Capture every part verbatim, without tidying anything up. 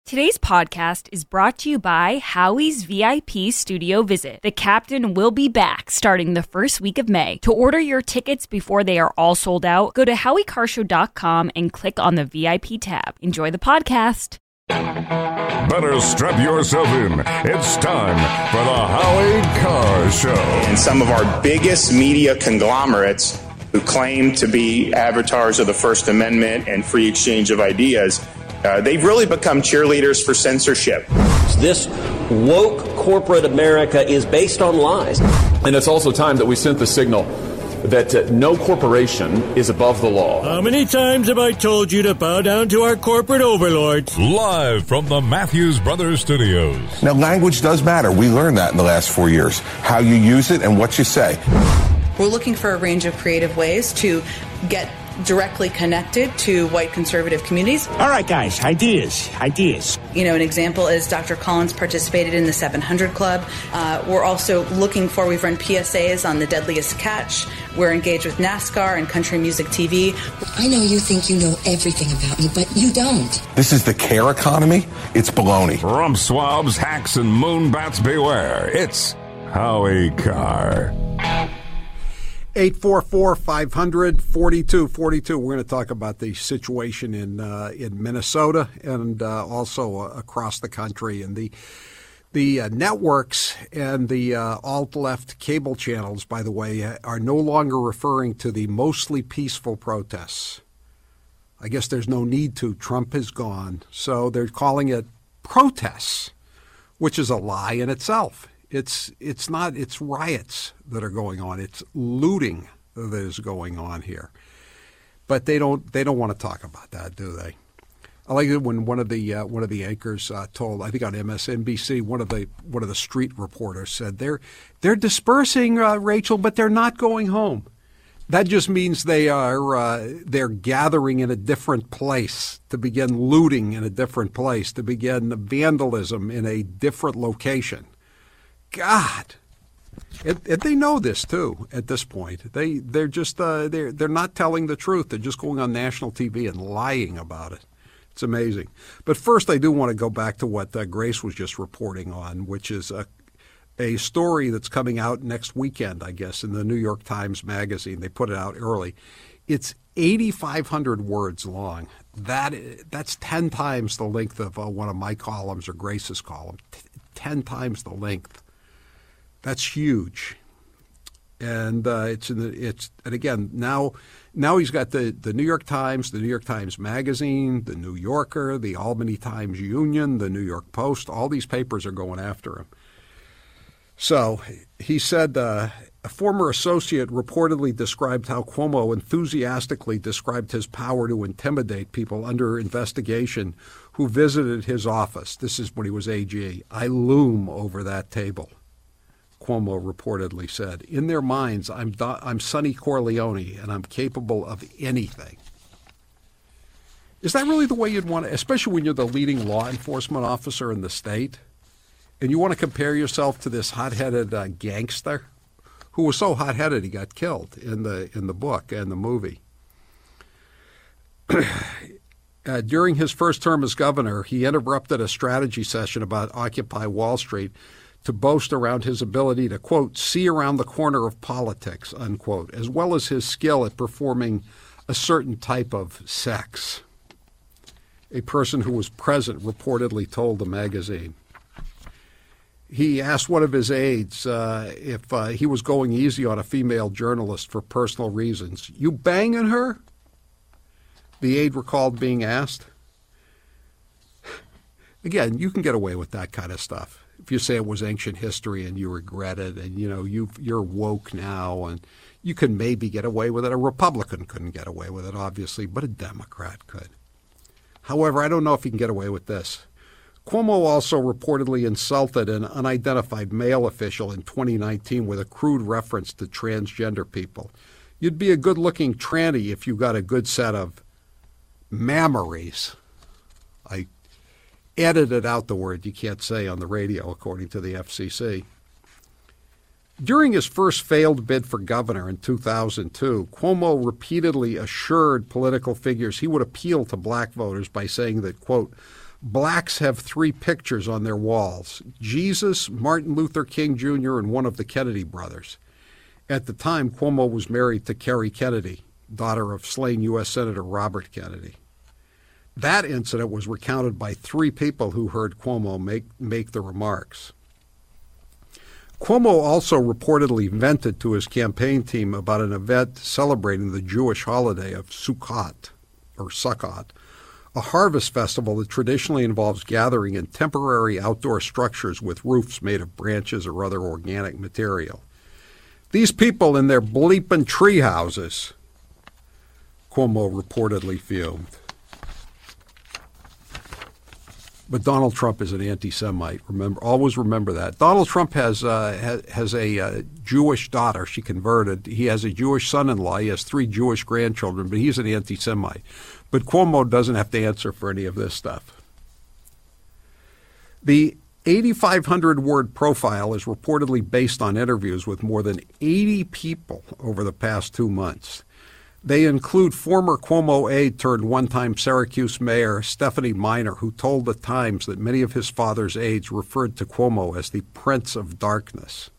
Today's podcast is brought to you by Howie's V I P Studio Visit. The Captain will be back starting the first week of May. To order your tickets before they are all sold out, go to howie carr show dot com and click on the V I P tab. Enjoy the podcast. Better strap yourself in. It's time for the Howie Carr Show. And some of our biggest media conglomerates who claim to be avatars of the First Amendment and free exchange of ideas, Uh, they've really become cheerleaders for censorship. This woke corporate America is based on lies. And it's also time that we sent the signal that uh, no corporation is above the law. How many times have I told you to bow down to our corporate overlords? Live from the Matthews Brothers Studios. Now, language does matter. We learned that in the last four years. How you use it and what you say. We're looking for a range of creative ways to get directly connected to white conservative communities. All right, guys, ideas, ideas. You know, an example is Doctor Collins participated in the seven hundred Club. Uh, we're also looking for, we've run P S As on the Deadliest Catch. We're engaged with NASCAR and Country Music T V. I know you think you know everything about me, but you don't. This is the care economy. It's baloney. Rump swabs, hacks, and moonbats beware. It's Howie Carr. eight four four, five hundred, forty-two forty-two. We're going to talk about the situation in uh, in Minnesota and uh, also uh, across the country. And the the uh, networks and the uh, alt-left cable channels, by the way, are no longer referring to the mostly peaceful protests. I guess there's no need to. Trump is gone. So they're calling it protests, which is a lie in itself. It's it's not it's riots that are going on. It's looting that is going on here. But they don't they don't want to talk about that, do they? I like it when one of the uh, one of the anchors uh, told, I think on M S N B C, one of the one of the street reporters said they're they're dispersing, uh, Rachel, but they're not going home. That just means they are uh, they're gathering in a different place, to begin looting in a different place, to begin vandalism in a different location. God, and, and they know this too. At this point, they they're just uh, they're they're not telling the truth. They're just going on national T V and lying about it. It's amazing. But first, I do want to go back to what uh, Grace was just reporting on, which is a a story that's coming out next weekend, I guess, in the New York Times Magazine. They put it out early. It's eighty-five hundred words long. That that's ten times the length of uh, one of my columns or Grace's column. T- ten times the length. That's huge, and uh, it's in the it's and again now now he's got the, the New York Times, the New York Times Magazine, the New Yorker, the Albany Times Union, the New York Post. All these papers are going after him. So he said uh, a former associate reportedly described how Cuomo enthusiastically described his power to intimidate people under investigation who visited his office. This is when he was A G. I loom over that table, Cuomo reportedly said. In their minds, I'm Do- I'm Sonny Corleone, and I'm capable of anything. Is that really the way you'd want to, especially when you're the leading law enforcement officer in the state, and you want to compare yourself to this hot-headed uh, gangster who was so hot-headed he got killed in the in the book and the movie? uh, during his first term as governor, he interrupted a strategy session about Occupy Wall Street to boast around his ability to, quote, see around the corner of politics, unquote, as well as his skill at performing a certain type of sex. A person who was present reportedly told the magazine. He asked one of his aides uh, if uh, he was going easy on a female journalist for personal reasons. You banging her? The aide recalled being asked. Again, you can get away with that kind of stuff. If you say it was ancient history and you regret it and, you know, you you're woke now and you can maybe get away with it. A Republican couldn't get away with it, obviously, but a Democrat could. However, I don't know if he can get away with this. Cuomo also reportedly insulted an unidentified male official in twenty nineteen with a crude reference to transgender people. You'd be a good-looking tranny if you got a good set of mammaries. I edited out the word you can't say on the radio, according to the F C C. During his first failed bid for governor in two thousand two, Cuomo repeatedly assured political figures he would appeal to black voters by saying that, quote, Blacks have three pictures on their walls: Jesus, Martin Luther King Junior, and one of the Kennedy brothers. At the time, Cuomo was married to Kerry Kennedy, daughter of slain U S Senator Robert Kennedy. That incident was recounted by three people who heard Cuomo make, make the remarks. Cuomo also reportedly vented to his campaign team about an event celebrating the Jewish holiday of Sukkot, or Sukkot, a harvest festival that traditionally involves gathering in temporary outdoor structures with roofs made of branches or other organic material. These people in their bleeping tree houses, Cuomo reportedly fumed. But Donald Trump is an anti-Semite. Remember, always remember that. Donald Trump has uh, has, has a uh, Jewish daughter. She converted. He has a Jewish son-in-law. He has three Jewish grandchildren, but he's an anti-Semite. But Cuomo doesn't have to answer for any of this stuff. The eighty-five hundred word profile is reportedly based on interviews with more than eighty people over the past two months. They include former Cuomo aide turned one-time Syracuse mayor Stephanie Miner, who told the Times that many of his father's aides referred to Cuomo as the Prince of Darkness.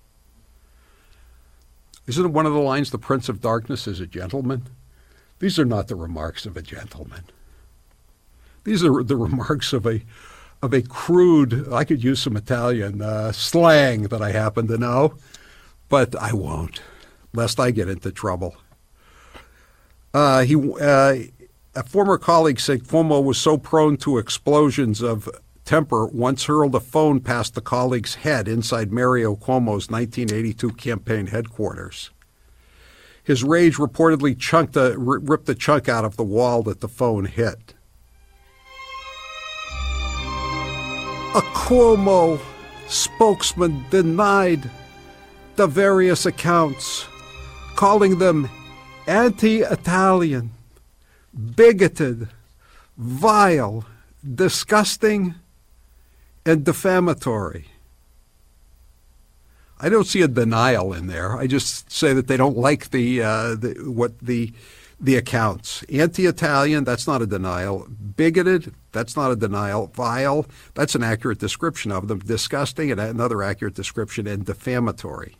Isn't one of the lines, the Prince of Darkness is a gentleman? These are not the remarks of a gentleman. These are the remarks of a of a crude, I could use some Italian uh, slang that I happen to know, but I won't, lest I get into trouble. Uh, he, uh, a former colleague said Cuomo was so prone to explosions of temper once hurled a phone past the colleague's head inside Mario Cuomo's nineteen eighty-two campaign headquarters. His rage reportedly chunked a, ripped a chunk out of the wall that the phone hit. A Cuomo spokesman denied the various accounts, calling them anti-Italian, bigoted, vile, disgusting, and defamatory. I don't see a denial in there. I just say that they don't like the, uh, the what the the accounts. Anti-Italian, that's not a denial. Bigoted, that's not a denial. Vile, that's an accurate description of them. Disgusting, and another accurate description. And defamatory.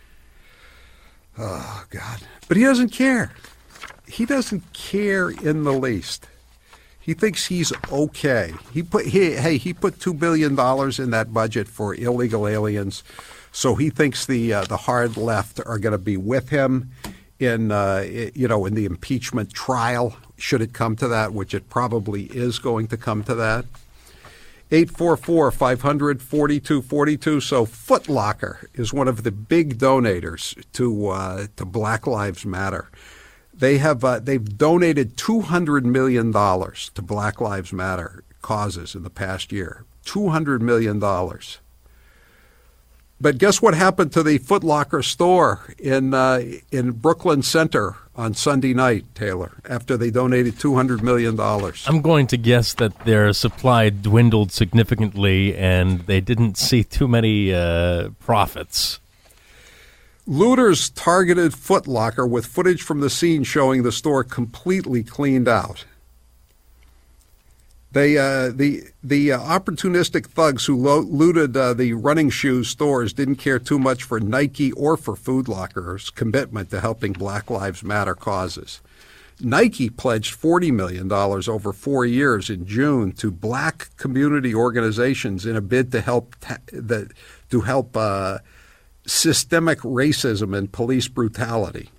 Oh, God. But he doesn't care. He doesn't care in the least. He thinks he's okay. He put he, hey, he put two billion dollars in that budget for illegal aliens, so he thinks the uh, the hard left are going to be with him in uh, you know in the impeachment trial, should it come to that, which it probably is going to come to that. eight four four, five hundred, forty-two forty-two. So Foot Locker is one of the big donators to uh, to Black Lives Matter. They have uh, they've donated two hundred million dollars to Black Lives Matter causes in the past year. two hundred million dollars. But guess what happened to the Foot Locker store in uh, in Brooklyn Center on Sunday night, Taylor, after they donated two hundred million dollars? I'm going to guess that their supply dwindled significantly and they didn't see too many uh, profits. Looters targeted Foot Locker with footage from the scene showing the store completely cleaned out. They, uh, the the uh, opportunistic thugs who lo- looted uh, the running shoe stores didn't care too much for Nike or for Foot Locker's commitment to helping Black Lives Matter causes. Nike pledged forty million dollars over four years in June to black community organizations in a bid to help ta- the, to help uh, systemic racism and police brutality.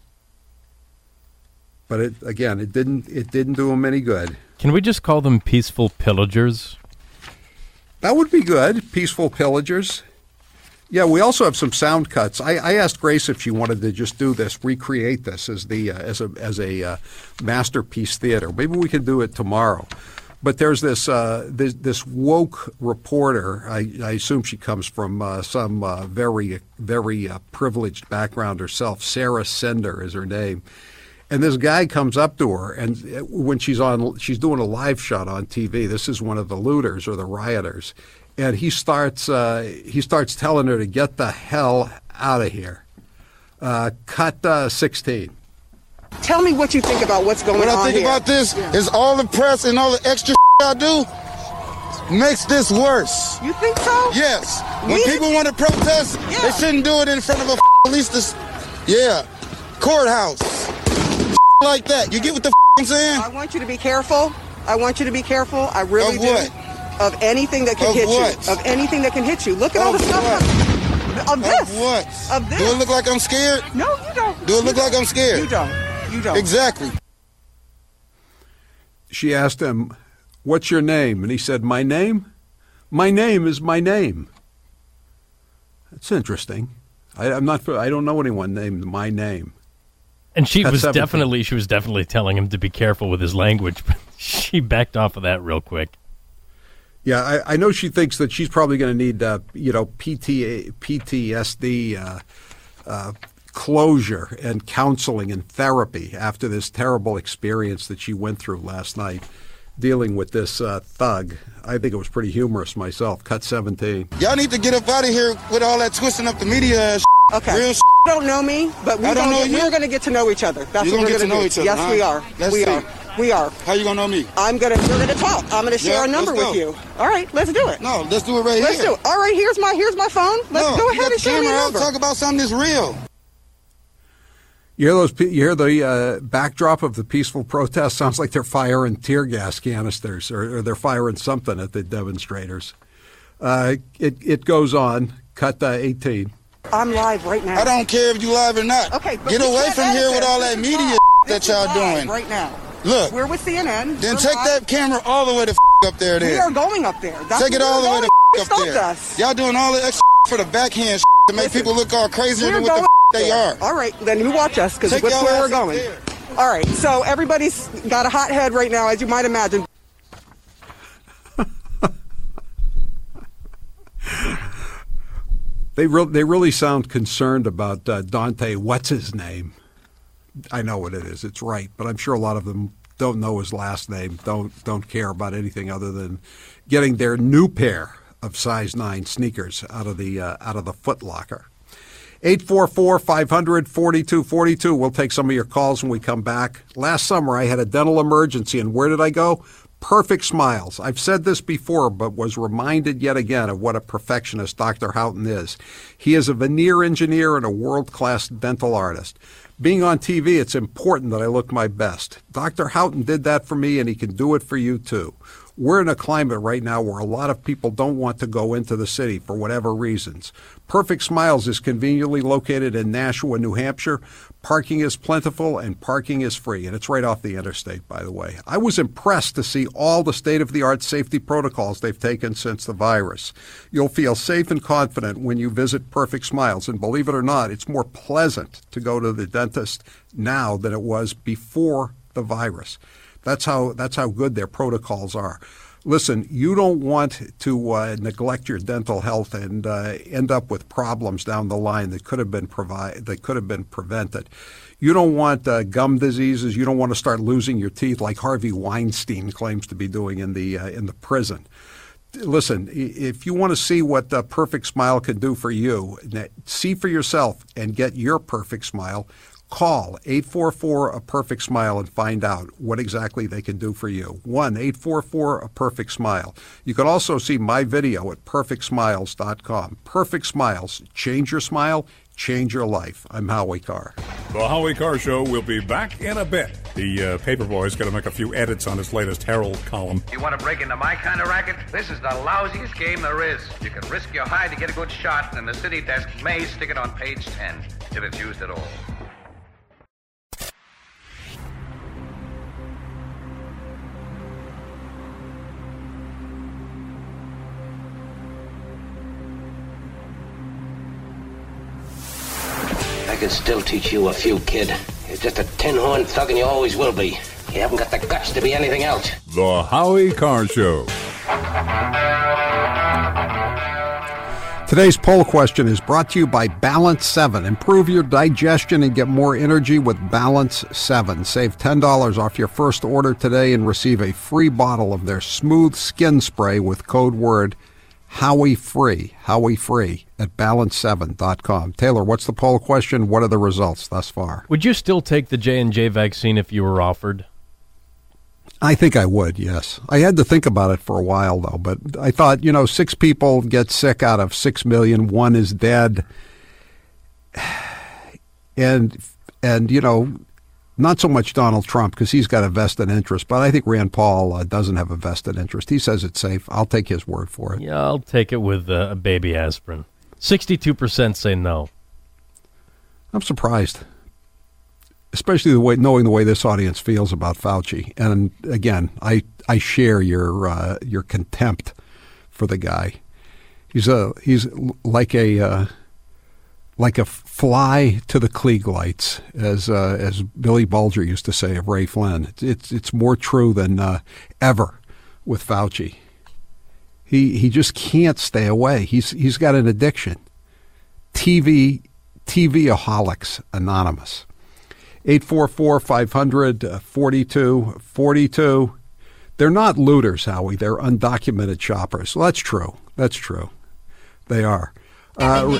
But it, again, it didn't it didn't do them any good. Can we just call them peaceful pillagers? That would be good. Peaceful pillagers. Yeah, we also have some sound cuts. I, I asked Grace if she wanted to just do this, recreate this as the uh, as a as a uh, masterpiece theater. Maybe we can do it tomorrow. But there's this uh, this, this woke reporter. I, I assume she comes from uh, some uh, very very uh, privileged background herself. Sarah Sender is her name. And this guy comes up to her, and when she's on, she's doing a live shot on T V. This is one of the looters or the rioters, and he starts uh, he starts telling her to get the hell out of here. Uh, cut uh, sixteen. Tell me what you think about what's going what on What I think here. about this yeah. is all the press and all the extra I do. makes this worse. You think so? Yes. When We- people want to protest, Yeah. they shouldn't do it in front of a police. This, yeah, courthouse. Like that. You get what the I'm saying? I want you to be careful. I want you to be careful. I really Of do. what? Of anything that can Of hit what? you. Of anything that can hit you. Look at all the Of stuff. what? Of this. Of what? Of this. Do it look like I'm scared? No, you don't. Do it look You like don't. I'm scared? You don't. You don't. Exactly. She asked him, "What's your name?" And he said, "My name? My name is my name." That's interesting. I, I'm not. I don't know anyone named my name. And she That's was seventeen. definitely she was definitely telling him to be careful with his language, but she backed off of that real quick. Yeah, I, I know she thinks that she's probably going to need, uh, you know, P T A, P T S D uh, uh, closure and counseling and therapy after this terrible experience that she went through last night dealing with this uh, thug. I think it was pretty humorous myself. Cut seventeen. Y'all need to get up out of here with all that twisting up the media. Okay. Real You don't know me, but we're I don't gonna know get, you. we're going to get to know each other. That's You're what gonna we're get to going know do. each other, Yes, huh? we are. Let's we see. are. We are. How you gonna know me? I'm gonna. We're gonna talk. I'm gonna share Yeah, a number let's with go. you. All right, let's do it. No, let's do it right Let's here. do it. All right, here's my here's my phone. Let's no, go you ahead got and the share me a camera out. number. Talk about something that's real. You hear those? pe- You hear the uh, backdrop of the peaceful protest? Sounds like they're firing tear gas canisters, or, or they're firing something at the demonstrators. Uh, it it goes on. Cut uh, eighteen. I'm live right now. I don't care if you live or not. Okay, but Get we away can't from edit here with this. all This that is media live. that This y'all is live doing. right now. Look. We're with C N N. Then We're take live. that camera all the way the f- up there. Then We are going up there. That's take it where all the we're way the going. f- up Stopped there. us. Y'all doing all the extra for the backhand to make Listen, people look all crazier We're than what the going f- they there. are. All right, then you watch us because Take that's y'all where we're ass up going. there. All right, so everybody's got a hot head right now, as you might imagine. They re- they really sound concerned about uh, Dante. What's his name? I know what it is. It's right, but I'm sure a lot of them don't know his last name. Don't don't care about anything other than getting their new pair of size nine sneakers out of the uh, out of the Foot Locker. eight four four, five hundred, forty-two forty-two. We'll take some of your calls when we come back. Last summer, I had a dental emergency, and where did I go? Perfect Smiles. I've said this before, but was reminded yet again of what a perfectionist Doctor Houghton is. He is a veneer engineer and a world-class dental artist. Being on T V, it's important that I look my best. Doctor Houghton did that for me, and he can do it for you, too. We're in a climate right now where a lot of people don't want to go into the city for whatever reasons. Perfect Smiles is conveniently located in Nashua, New Hampshire. Parking is plentiful and parking is free, and it's right off the interstate, by the way. I was impressed to see all the state-of-the-art safety protocols they've taken since the virus. You'll feel safe and confident when you visit Perfect Smiles, and believe it or not, it's more pleasant to go to the dentist now than it was before the virus. That's how that's how good their protocols are. Listen, you don't want to uh, neglect your dental health and uh, end up with problems down the line that could have been provi- that could have been prevented. You don't want uh, gum diseases. You don't want to start losing your teeth like Harvey Weinstein claims to be doing in the uh, in the prison. Listen, if you want to see what the Perfect Smile can do for you, see for yourself and get your perfect smile. Call eight four four, a perfect smile and find out what exactly they can do for you. one eight four four, a perfect smile. You can also see my video at perfect smiles dot com. Perfect Smiles. Change your smile, change your life. I'm Howie Carr. The Howie Carr Show will be back in a bit. The uh, Paperboy's got to make a few edits on his latest Herald column. You want to break into my kind of racket? This is the lousiest game there is. You can risk your hide to get a good shot, and the city desk may stick it on page ten, if it's used at all. I can still teach you a few, kid. You're just a tin-horn thug and you always will be. You haven't got the guts to be anything else. The Howie Carr Show. Today's poll question is brought to you by Balance seven. Improve your digestion and get more energy with Balance seven. Save ten dollars off your first order today and receive a free bottle of their smooth skin spray with code word Howie Free, Howie Free at balance seven dot com. Taylor, what's the poll question? What are the results thus far? Would you still take the J and J vaccine if you were offered? I think I would, yes. I had to think about it for a while, though. But I thought, you know, six people get sick out of six million. One is dead. And, and you know, not so much Donald Trump because he's got a vested interest, but I think Rand Paul uh, doesn't have a vested interest. He says it's safe. I'll take his word for it. Yeah, I'll take it with uh, a baby aspirin. sixty-two percent say no. I'm surprised. Especially the way, knowing the way this audience feels about Fauci, and again, I, I share your uh, your contempt for the guy. He's a he's like a uh, like a fly to the Klieg lights, as uh, as Billy Bulger used to say of Ray Flynn. It's it's, it's more true than uh, ever with Fauci. He he just can't stay away. He's he's got an addiction. T V TVaholics Anonymous. eight four four, five hundred, forty-two forty-two. They're not looters, Howie. They're undocumented shoppers. Well, that's true. That's true. They are. Uh,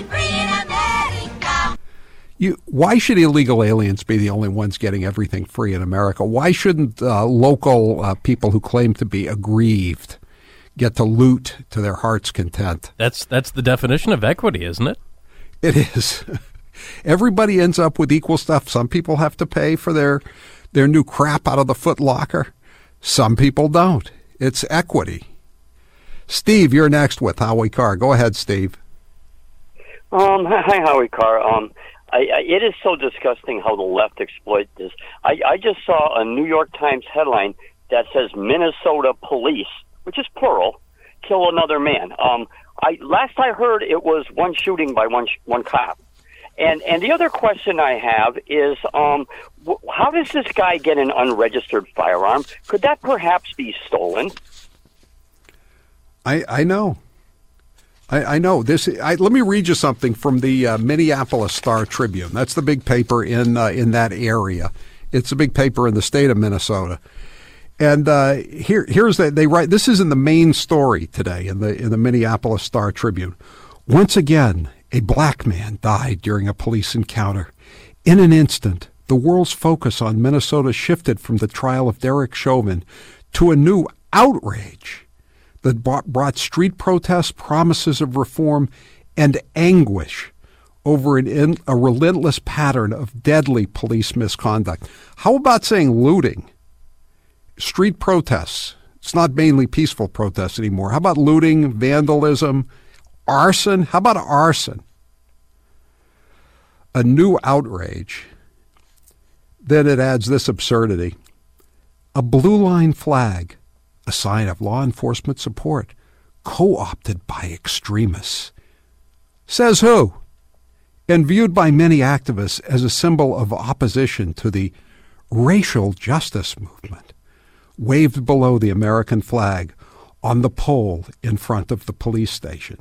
you, why should illegal aliens be the only ones getting everything free in America? Why shouldn't uh, local uh, people who claim to be aggrieved get to loot to their heart's content? That's that's the definition of equity, isn't it? It is. Everybody ends up with equal stuff. Some people have to pay for their their new crap out of the Foot Locker. Some people don't. It's equity. Steve, you're next with Howie Carr. Go ahead, Steve. Um, hi, Howie Carr. Um, I, I, it is so disgusting how the left exploit this. I, I just saw a New York Times headline that says Minnesota police, which is plural, kill another man. Um, I last I heard, it was one shooting by one sh- one cop. And and the other question I have is, um, w- how does this guy get an unregistered firearm? Could that perhaps be stolen? I I know. I, I know this. I, let me read you something from the uh, Minneapolis Star Tribune. That's the big paper in uh, in that area. It's a big paper in the state of Minnesota. And uh, here here's the, they write. This is in the main story today in the in the Minneapolis Star Tribune. Once again, a black man died during a police encounter. In an instant, the world's focus on Minnesota shifted from the trial of Derek Chauvin to a new outrage that brought street protests, promises of reform, and anguish over an in, a relentless pattern of deadly police misconduct. How about saying looting? Street protests. It's not mainly peaceful protests anymore. How about looting, vandalism, arson? How about arson? A new outrage. Then it adds this absurdity. A blue line flag, a sign of law enforcement support, co-opted by extremists. Says who? And viewed by many activists as a symbol of opposition to the racial justice movement, waved below the American flag on the pole in front of the police station.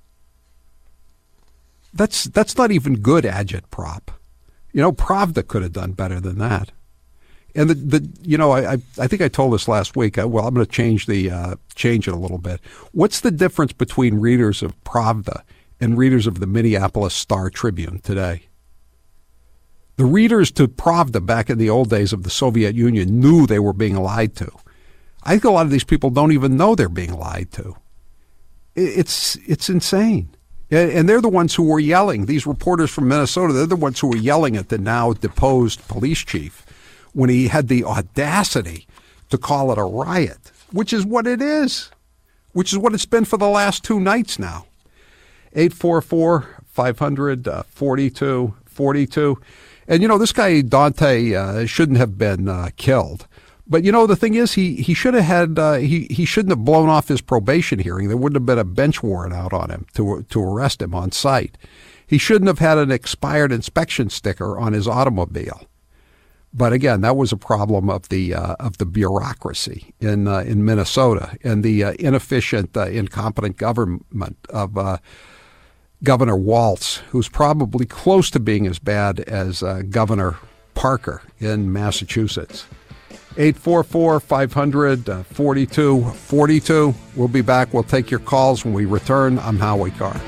That's that's not even good agitprop. You know, Pravda could have done better than that. And the, the you know, I, I I think I told this last week. I, well, I'm going to change the uh, change it a little bit. What's the difference between readers of Pravda and readers of the Minneapolis Star Tribune today? The readers to Pravda back in the old days of the Soviet Union knew they were being lied to. I think a lot of these people don't even know they're being lied to. It's it's insane. And they're the ones who were yelling. These reporters from Minnesota, they're the ones who were yelling at the now deposed police chief when he had the audacity to call it a riot, which is what it is, which is what it's been for the last two nights now. eight four four, five hundred, forty-two forty-two. And, you know, this guy Dante uh, shouldn't have been uh, killed. But, you know, the thing is, he, he should have had, uh, he, he shouldn't have blown off his probation hearing. There wouldn't have been a bench warrant out on him to to arrest him on site. He shouldn't have had an expired inspection sticker on his automobile. But again, that was a problem of the uh, of the bureaucracy in uh, in Minnesota and the uh, inefficient, uh, incompetent government of uh, Governor Walz, who's probably close to being as bad as uh, Governor Parker in Massachusetts. eight four four, five hundred, forty-two forty-two. We'll be back. We'll take your calls when we return. I'm Howie Carr.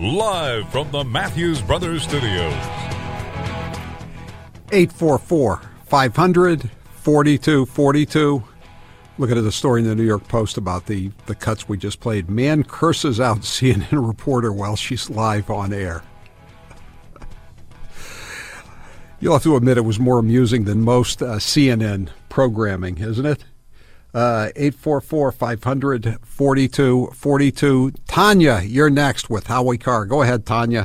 live from the Matthews Brothers Studios. eight four four, five hundred, forty-two forty-two. Looking at the story in the New York Post about the, the cuts we just played. Man curses out C N N reporter while she's live on air. You'll have to admit it was more amusing than most uh, C N N programming, isn't it? Uh, eight four four, five hundred, forty-two forty-two. Tanya, you're next with Howie Carr. Go ahead, Tanya.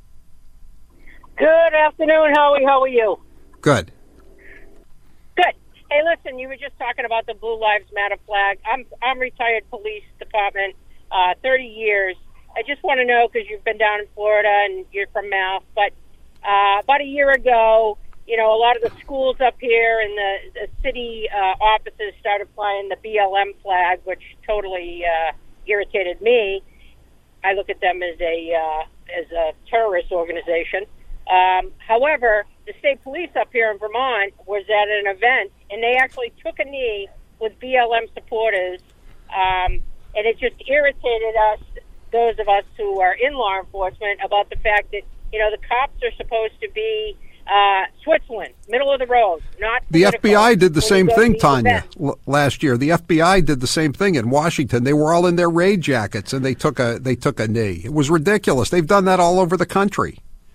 Good afternoon, Howie. How are you? Good. Good. Hey, listen, you were just talking about the Blue Lives Matter flag. I'm I'm retired police department, uh, thirty years. I just want to know, because you've been down in Florida and you're from Mass, but uh, about a year ago, you know, a lot of the schools up here and the, the city uh, offices started flying the B L M flag, which totally uh, irritated me. I look at them as a uh, as a terrorist organization. Um, however, the state police up here in Vermont was at an event, and they actually took a knee with B L M supporters, um, and it just irritated us, those of us who are in law enforcement, about the fact that, you know, the cops are supposed to be uh, Switzerland, middle of the road, not The F B I did the when same you go to thing, these Tanya, events. l- last year. The F B I did the same thing in Washington. They were all in their raid jackets, and they took a they took a knee. It was ridiculous. They've done that all over the country.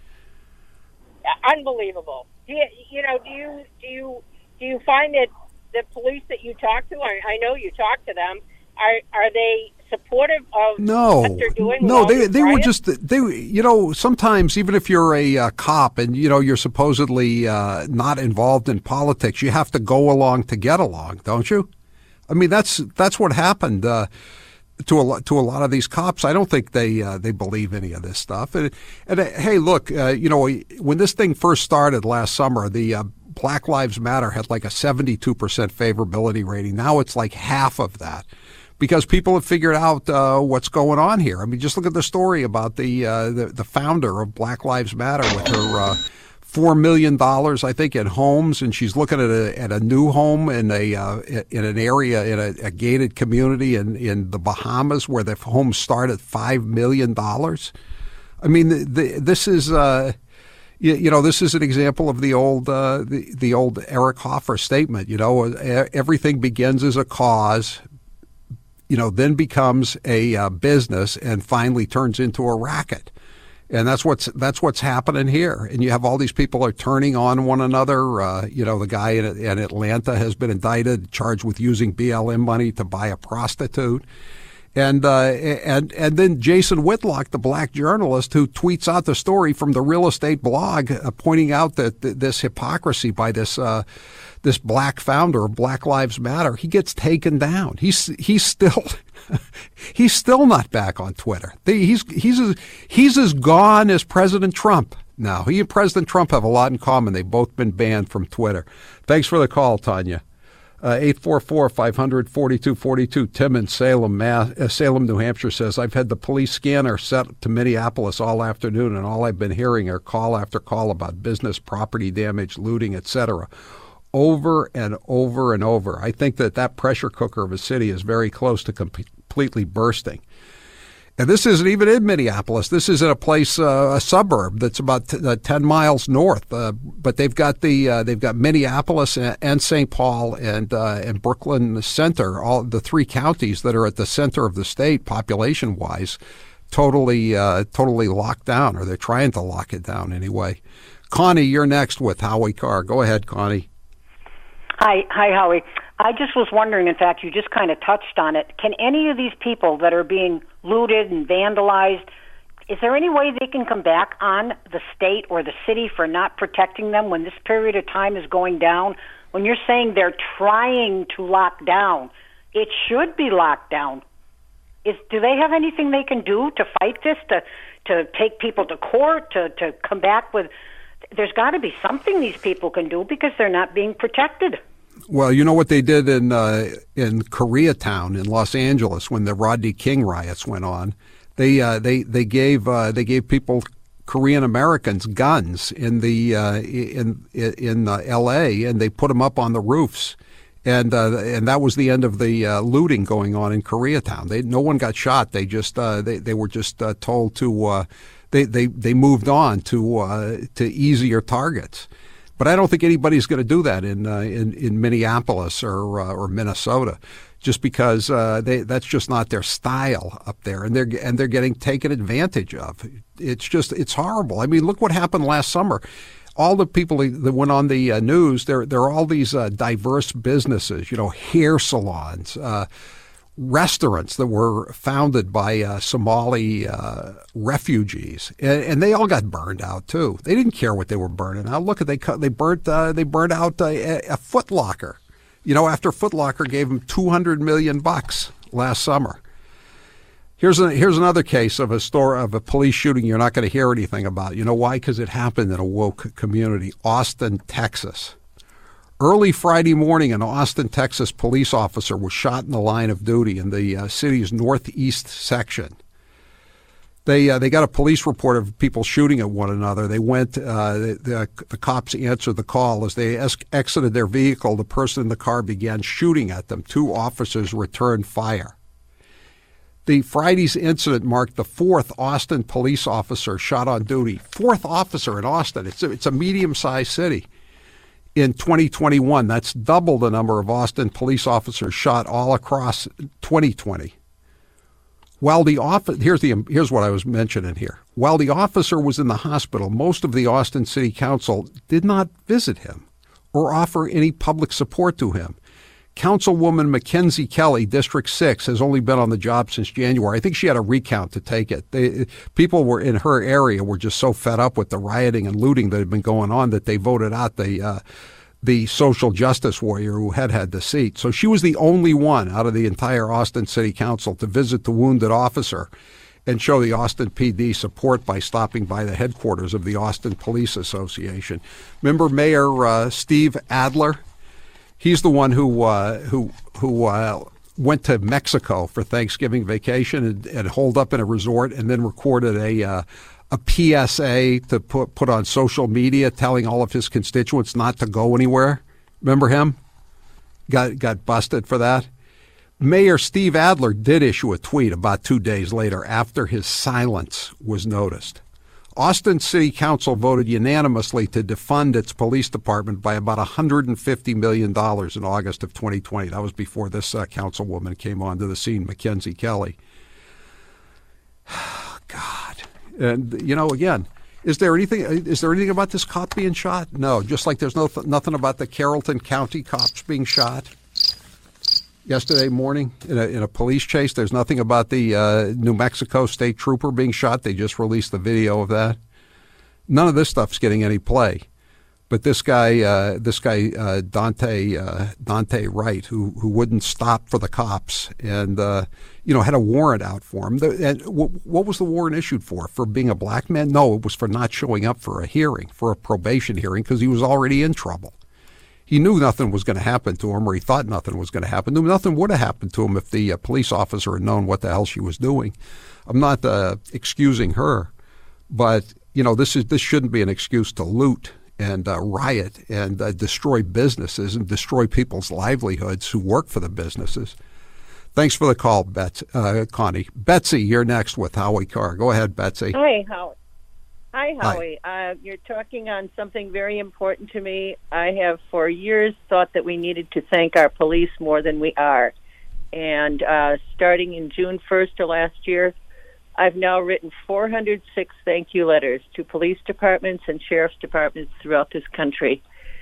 Unbelievable. Do you, you know, do you do you do you find that the police that you talk to, I, I know you talk to them, are are they supportive of No, what they're doing? with no, all they these they were riots? just they you know sometimes even if you're a uh, cop and you know you're supposedly uh, not involved in politics, you have to go along to get along, don't you? I mean that's that's what happened uh, to a lot to a lot of these cops. I don't think they uh, they believe any of this stuff. And, and uh, hey, look, uh, you know when this thing first started last summer, the uh, Black Lives Matter had like a seventy-two percent favorability rating. Now it's like half of that, because people have figured out uh, what's going on here. I mean, just look at the story about the uh, the, the founder of Black Lives Matter with her uh, four million dollars, I think, in homes, and she's looking at a at a new home in a uh, in an area in a, a gated community in, in the Bahamas where the homes start at five million dollars. I mean, the, the, this is. Uh, You, you know, this is an example of the old uh, the, the old Eric Hoffer statement. You know, everything begins as a cause, you know, then becomes a uh, business, and finally turns into a racket. And that's what's that's what's happening here. And you have all these people are turning on one another. Uh, you know, the guy in, in Atlanta has been indicted, charged with using B L M money to buy a prostitute. And uh, and and then Jason Whitlock, the black journalist who tweets out the story from the real estate blog, uh, pointing out that th- this hypocrisy by this uh, this black founder of Black Lives Matter, he gets taken down. He's he's still he's still not back on Twitter. He's he's as, he's as gone as President Trump now. He and President Trump have a lot in common. They've both been banned from Twitter. Thanks for the call, Tanya. Uh, eight four four, five hundred, forty-two forty-two. Tim in Salem, Mass, uh, Salem, New Hampshire says, I've had the police scanner set to Minneapolis all afternoon, and all I've been hearing are call after call about business, property damage, looting, et cetera, over and over and over. I think that that pressure cooker of a city is very close to com- completely bursting. And this isn't even in Minneapolis. This is in a place, uh, a suburb that's about t- uh, ten miles north. Uh, but they've got the uh, they've got Minneapolis and, and Saint Paul and uh, and Brooklyn Center, all the three counties that are at the center of the state, population wise, totally uh, totally locked down, or they're trying to lock it down anyway. Connie, you're next with Howie Carr. Go ahead, Connie. Hi, hi, Howie. I just was wondering, in fact, you just kind of touched on it. Can any of these people that are being looted and vandalized, is there any way they can come back on the state or the city for not protecting them when this period of time is going down? When you're saying they're trying to lock down, it should be locked down. Is, do they have anything they can do to fight this, to, to take people to court, to, to come back with... There's got to be something these people can do because they're not being protected. Well, you know what they did in uh, in Koreatown in Los Angeles when the Rodney King riots went on? They uh, they they gave uh, they gave people, Korean Americans, guns in the uh, in in uh, L A, and they put them up on the roofs, And uh, and that was the end of the uh, looting going on in Koreatown. They no one got shot. They just uh, they they were just uh, told to uh, they they they moved on to uh, to easier targets. But I don't think anybody's going to do that in uh, in in Minneapolis or uh, or Minnesota, just because uh, they that's just not their style up there, and they're and they're getting taken advantage of. It's just it's horrible. I mean, look what happened last summer. All the people that went on the uh, news, there, there are all these uh, diverse businesses, you know, hair salons, uh, restaurants that were founded by uh, Somali uh, refugees, and, and they all got burned out too. They didn't care what they were burning out. Look, they they burnt uh, they burned out a, a Foot Locker, you know, after Foot Locker gave them two hundred million bucks last summer. Here's a, here's another case of a store of a police shooting you're not going to hear anything about. You know why? Because it happened in a woke community, Austin, Texas. Early Friday morning, an Austin, Texas police officer was shot in the line of duty in the uh, city's northeast section. They uh, they got a police report of people shooting at one another. They went. Uh, the, the the cops answered the call. As they es- exited their vehicle, the person in the car began shooting at them. Two officers returned fire. The Friday's incident marked the fourth Austin police officer shot on duty. Fourth officer in Austin. It's a, it's a medium-sized city. In twenty twenty-one, that's double the number of Austin police officers shot all across twenty twenty. While the officer, here's the here's what I was mentioning here. While the officer was in the hospital, most of the Austin City Council did not visit him or offer any public support to him. Councilwoman Mackenzie Kelly, District six, has only been on the job since January. I think she had a recount to take it. They, people were in her area were just so fed up with the rioting and looting that had been going on that they voted out the uh, the social justice warrior who had had the seat. So she was the only one out of the entire Austin City Council to visit the wounded officer and show the Austin P D support by stopping by the headquarters of the Austin Police Association. Remember Mayor uh, Steve Adler? He's the one who uh, who who uh, went to Mexico for Thanksgiving vacation and, and holed up in a resort, and then recorded a uh, a P S A to put put on social media, telling all of his constituents not to go anywhere. Remember him? Got got busted for that. Mayor Steve Adler did issue a tweet about two days later after his silence was noticed. Austin City Council voted unanimously to defund its police department by about one hundred fifty million dollars in August of twenty twenty. That was before this uh, councilwoman came onto the scene, Mackenzie Kelly. God. And, you know, again, is there anything is there anything about this cop being shot? No, just like there's no nothing about the Carrollton County cops being shot yesterday morning in a, in a police chase. There's nothing about the uh, New Mexico state trooper being shot. They just released the video of that. None of this stuff's getting any play. But this guy, uh, this guy uh, Dante uh, Dante Wright, who who wouldn't stop for the cops, and uh, you know had a warrant out for him. The, and w- what was the warrant issued for? For being a black man? No, it was for not showing up for a hearing, for a probation hearing, because he was already in trouble. He knew nothing was going to happen to him, or he thought nothing was going to happen to him. Nothing would have happened to him if the uh, police officer had known what the hell she was doing. I'm not uh, excusing her, but you know this is this shouldn't be an excuse to loot and uh, riot and uh, destroy businesses and destroy people's livelihoods who work for the businesses. Thanks for the call, Bet, uh, Connie. Betsy, you're next with Howie Carr. Go ahead, Betsy. Hi, Howie. Hi, Howie. Hi. Uh, you're talking on something very important to me. I have for years thought that we needed to thank our police more than we are. And uh, starting in June first of last year, I've now written four hundred six thank you letters to police departments and sheriff's departments throughout this country,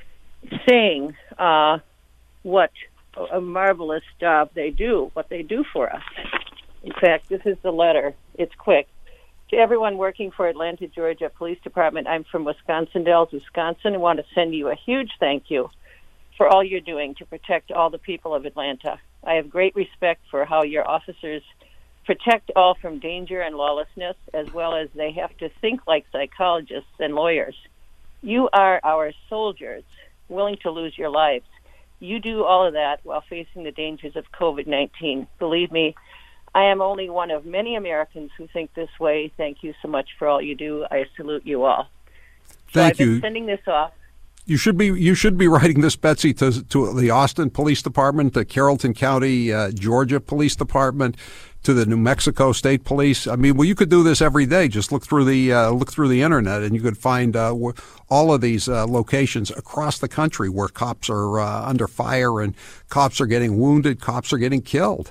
saying uh, what a marvelous job they do, what they do for us. In fact, this is the letter. It's quick. To everyone working for Atlanta, Georgia Police Department, I'm from Wisconsin Dells, Wisconsin. I want to send you a huge thank you for all you're doing to protect all the people of Atlanta. I have great respect for how your officers protect all from danger and lawlessness, as well as they have to think like psychologists and lawyers. You are our soldiers, willing to lose your lives. You do all of that while facing the dangers of covid nineteen. Believe me, I am only one of many Americans who think this way. Thank you so much for all you do. I salute you all. So Thank I've been you. sending this off. You should be you should be writing this, Betsy, to to the Austin Police Department, the Carrollton County, uh, Georgia Police Department, to the New Mexico State Police. I mean, well, you could do this every day. Just look through the uh, look through the internet, and you could find uh, all of these uh, locations across the country where cops are uh, under fire and cops are getting wounded, cops are getting killed.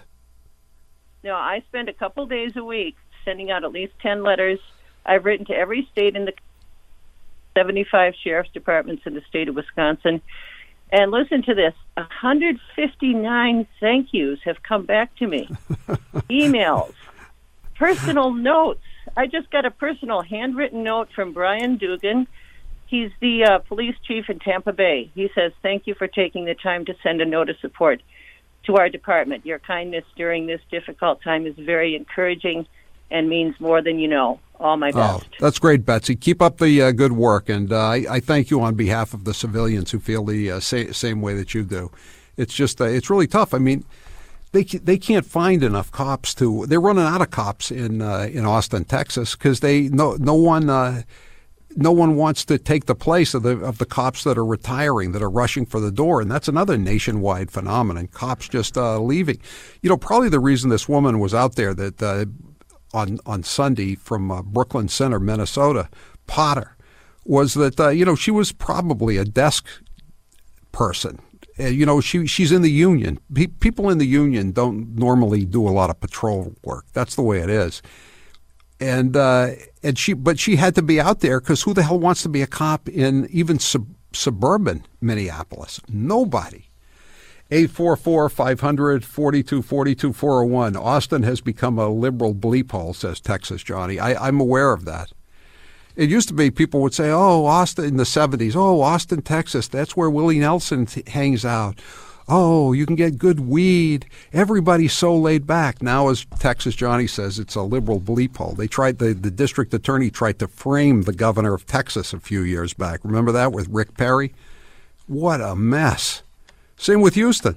No, I spend a couple days a week sending out at least ten letters. I've written to every state in the seventy-five sheriff's departments in the state of Wisconsin. And listen to this, one hundred fifty-nine thank yous have come back to me. Emails, personal notes. I just got a personal handwritten note from Brian Dugan. He's the uh, police chief in Tampa Bay. He says, thank you for taking the time to send a note of support to our department. Your kindness during this difficult time is very encouraging and means more than you know. All my best. Oh, that's great, Betsy. Keep up the uh, good work, and uh, I, I thank you on behalf of the civilians who feel the uh, sa- same way that you do. It's just, uh, it's really tough. I mean, they they can't find enough cops to. They're running out of cops in uh, in Austin, Texas, because they no no one uh, no one wants to take the place of the of the cops that are retiring, that are rushing for the door, and that's another nationwide phenomenon. Cops just uh, leaving. You know, probably the reason this woman was out there that. Uh, on on Sunday from uh, Brooklyn Center, Minnesota, Potter, was that, uh, you know, she was probably a desk person. Uh, you know, she she's in the union. Pe- people in the union don't normally do a lot of patrol work. That's the way it is. And uh, and she, but she had to be out there because who the hell wants to be a cop in even sub- suburban Minneapolis? Nobody. eight four four, five hundred, forty-two forty-two, four oh one. Austin has become a liberal bleep hole, says Texas Johnny. I, I'm aware of that. It used to be people would say, oh, Austin in the seventies, oh, Austin, Texas, that's where Willie Nelson t- hangs out. Oh, you can get good weed. Everybody's so laid back. Now, as Texas Johnny says, it's a liberal bleep hole. They tried, the, the district attorney tried to frame the governor of Texas a few years back. Remember that with Rick Perry? What a mess. Same with Houston,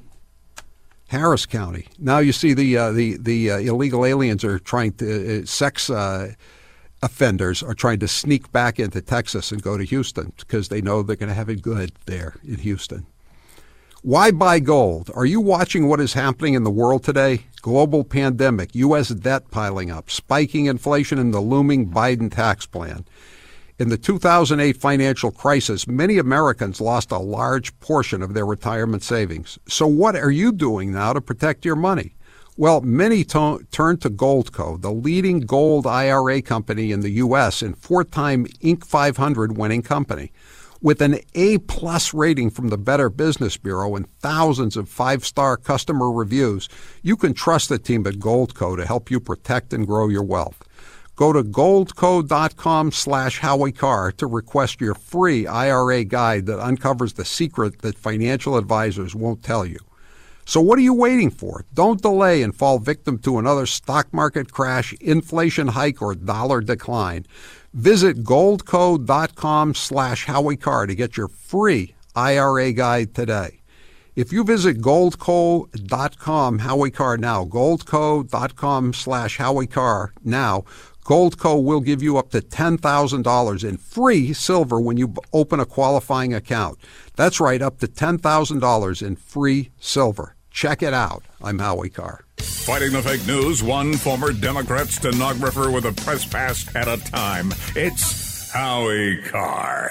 Harris County. Now you see the uh, the the uh, illegal aliens are trying to uh, sex uh, offenders are trying to sneak back into Texas and go to Houston because they know they're going to have it good there in Houston. Why buy gold? Are you watching what is happening in the world today? Global pandemic, U S debt piling up, spiking inflation, and the looming Biden tax plan. In the two thousand eight financial crisis, many Americans lost a large portion of their retirement savings. So what are you doing now to protect your money? Well, many to- turned to Goldco, the leading gold I R A company in the U S and four-time Inc five hundred winning company. With an A-plus rating from the Better Business Bureau and thousands of five-star customer reviews, you can trust the team at Goldco to help you protect and grow your wealth. Go to goldco.com slash Howie Carr to request your free I R A guide that uncovers the secret that financial advisors won't tell you. So what are you waiting for? Don't delay and fall victim to another stock market crash, inflation hike, or dollar decline. Visit goldco.com slash Howie Carr to get your free I R A guide today. If you visit goldco dot com Howie Carr now, goldco.com slash Howie Carr now, Goldco will give you up to ten thousand dollars in free silver when you open a qualifying account. That's right, up to ten thousand dollars in free silver. Check it out. I'm Howie Carr. Fighting the fake news, one former Democrat stenographer with a press pass at a time. It's Howie Carr.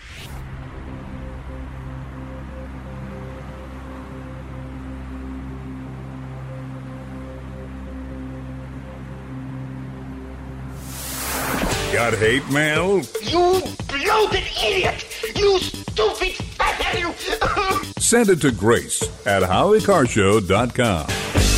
Got hate mail? You bloated idiot! You stupid fat you! Send it to Grace at howie carr show dot com.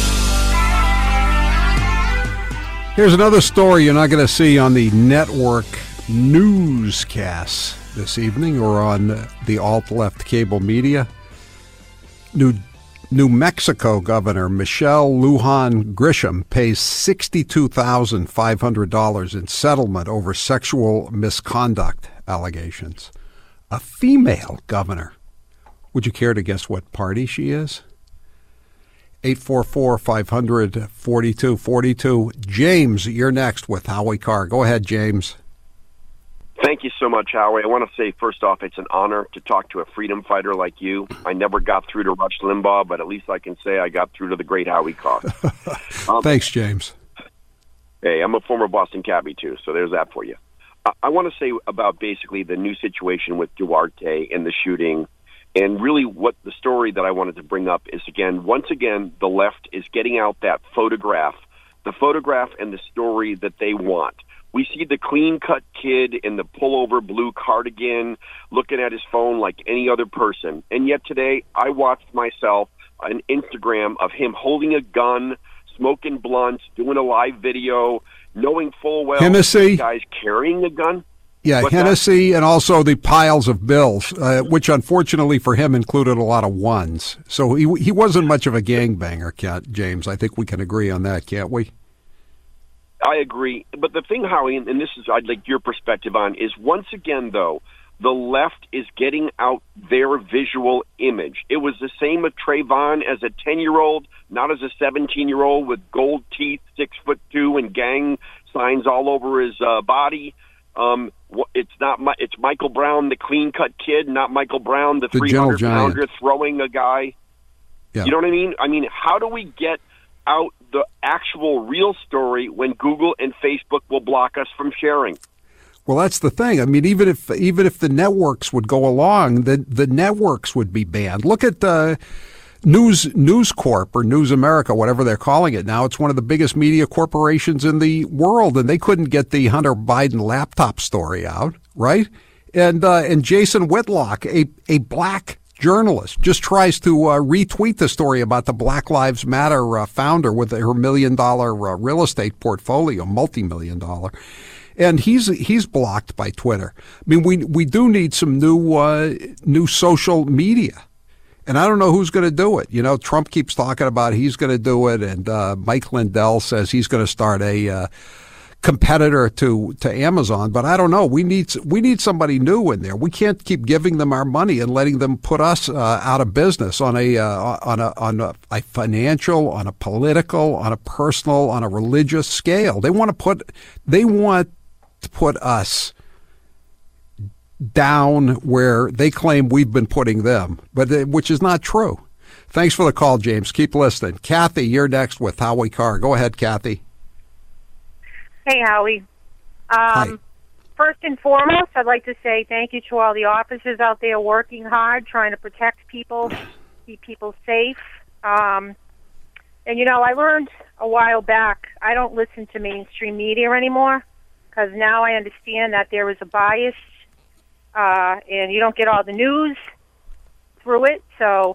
Here's another story you're not going to see on the network newscasts this evening or on the alt-left cable media. New New Mexico Governor Michelle Lujan Grisham pays sixty-two thousand five hundred dollars in settlement over sexual misconduct allegations. A female governor. Would you care to guess what party she is? eight four four, five hundred, forty-two forty-two. James, you're next with Howie Carr. Go ahead, James. Thank you so much, Howie. I want to say, first off, it's an honor to talk to a freedom fighter like you. I never got through to Rush Limbaugh, but at least I can say I got through to the great Howie Carr. Um, Thanks, James. Hey, I'm a former Boston cabbie, too, so there's that for you. I, I want to say about basically the new situation with Duarte and the shooting, and really what the story that I wanted to bring up is, again, once again, the left is getting out that photograph, the photograph and the story that they want. We see the clean-cut kid in the pullover blue cardigan looking at his phone like any other person. And yet today, I watched myself on Instagram of him holding a gun, smoking blunts, doing a live video, knowing full well Hennessy. the guy's carrying a gun. Yeah, What's Hennessy that? and also the piles of bills, uh, which unfortunately for him included a lot of ones. So he he wasn't much of a gangbanger, can't, James. I think we can agree on that, can't we? I agree. But the thing, Howie, and this is I'd like your perspective on, is once again, though, the left is getting out their visual image. It was the same with Trayvon as a ten-year-old, not as a seventeen-year-old with gold teeth, six foot two, and gang signs all over his uh, body. Um, it's not. It's Michael Brown, the clean-cut kid, not Michael Brown, the three hundred pounder throwing a guy. Yeah. You know what I mean? I mean, how do we get out the actual real story when Google and Facebook will block us from sharing? Well, that's the thing. I mean, even if even if the networks would go along, the the networks would be banned. Look at the News News Corp or News America, whatever they're calling it now. It's one of the biggest media corporations in the world, and they couldn't get the Hunter Biden laptop story out, right? And uh, and Jason Whitlock, a a black journalist, just tries to uh, retweet the story about the Black Lives Matter uh, founder with her million dollar uh, real estate portfolio, multi-million dollar. And he's he's blocked by Twitter. I mean, we we do need some new uh, new social media, and I don't know who's going to do it. You know, Trump keeps talking about he's going to do it, and uh, Mike Lindell says he's going to start a uh, competitor to to Amazon. But I don't know. We need we need somebody new in there. We can't keep giving them our money and letting them put us uh, out of business on a uh, on a on a, a financial, on a political, on a personal, on a religious scale. They want to put they want. to put us down where they claim we've been putting them, but which is not true. Thanks for the call, James. Keep listening. Kathy, you're next with Howie Carr. Go ahead, Kathy. Hey, Howie. Um, Hi. First and foremost, I'd like to say thank you to all the officers out there working hard, trying to protect people, keep people safe. Um, and, you know, I learned a while back, I don't listen to mainstream media anymore, because now I understand that there is a bias, uh, and you don't get all the news through it. So,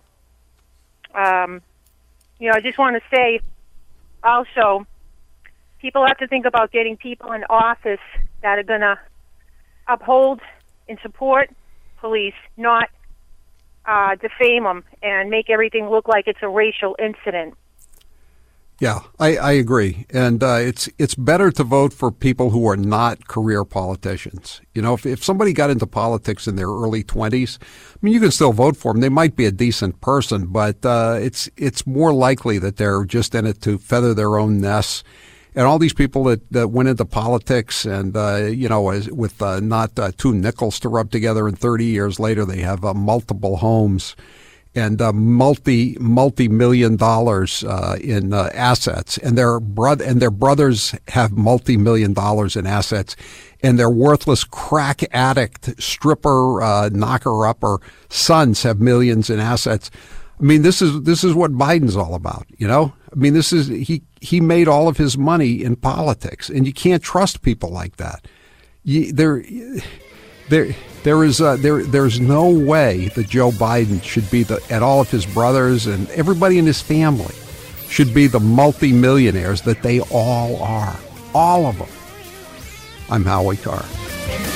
um, you know, I just want to say also, people have to think about getting people in office that are going to uphold and support police, not uh, defame them and make everything look like it's a racial incident. Yeah, I, I agree. And uh, it's it's better to vote for people who are not career politicians. You know, if, if somebody got into politics in their early twenties, I mean, you can still vote for them. They might be a decent person, but uh, it's it's more likely that they're just in it to feather their own nests. And all these people that, that went into politics and, uh, you know, as, with uh, not uh, two nickels to rub together, and thirty years later they have uh, multiple homes and uh, multi multi million dollars uh, in uh, assets, and their brother and their brothers have multi million dollars in assets, and their worthless crack addict stripper uh, knocker upper sons have millions in assets. I mean, this is this is what Biden's all about, you know. I mean, this is he he made all of his money in politics, and you can't trust people like that. You, there. There, there is uh, there. There's no way that Joe Biden should be the, and all of his brothers and everybody in his family should be the multimillionaires that they all are. All of them. I'm Howie Carr.